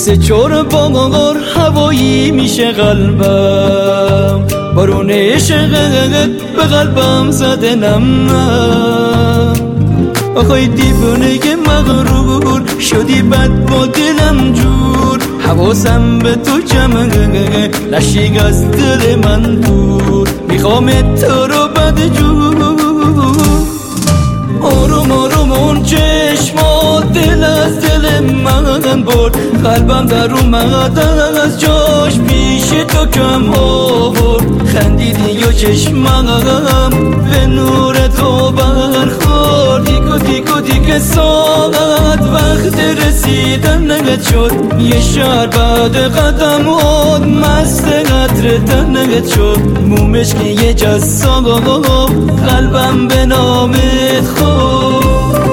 مثل چور بار هوایی میشه قلبم، بارون عشقت به قلبم زده نم. آخای دیوانه که مغرور شدی بد با دلم جور، حواسم به تو جمعه نشیگ از دل من دور، میخوام تو رو بد جور. آروم آروم اون چشمات دل از دل من برد، قلبم در اومد از جاش پیش تو کم آورد. خندیدی یا چشمم به نور تو برخورد، دیگه ساعت وقت رسیدن نگت شد، یه شهر بعد قدم آد مست قطر تنگت شد. مومش که یه جسام قلبم به نامت خود.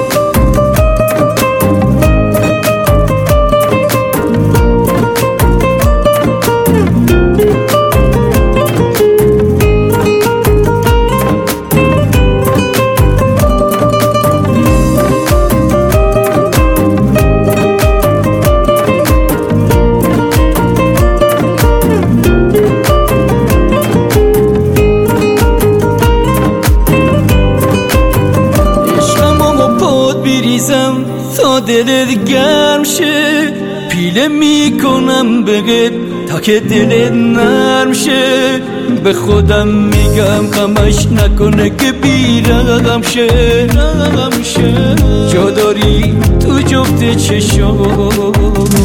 تا دلت گرم شه، پیله میکنم بهت تا که دلت نرم شه. به خودم میگم غمش نکنه که بیرغم شه. جا داری تو جفت چشام،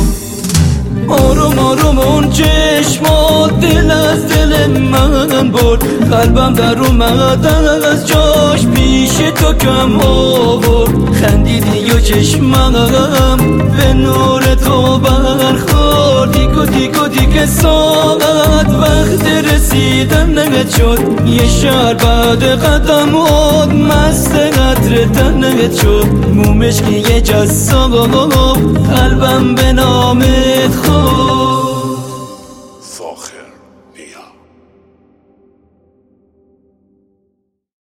آروم آروم اون چشمات دل از دل من برد، قلبم در اومد از جاش پیش تو کم آورد. خندیدی یا چشمم به نور تو برخورد، دیگه ساعت وقت رسیدن نگت شد، یه شهر بعد قدم آد مست قطر تنگت شد. مومش که یه جسام قلبم به نامت خود.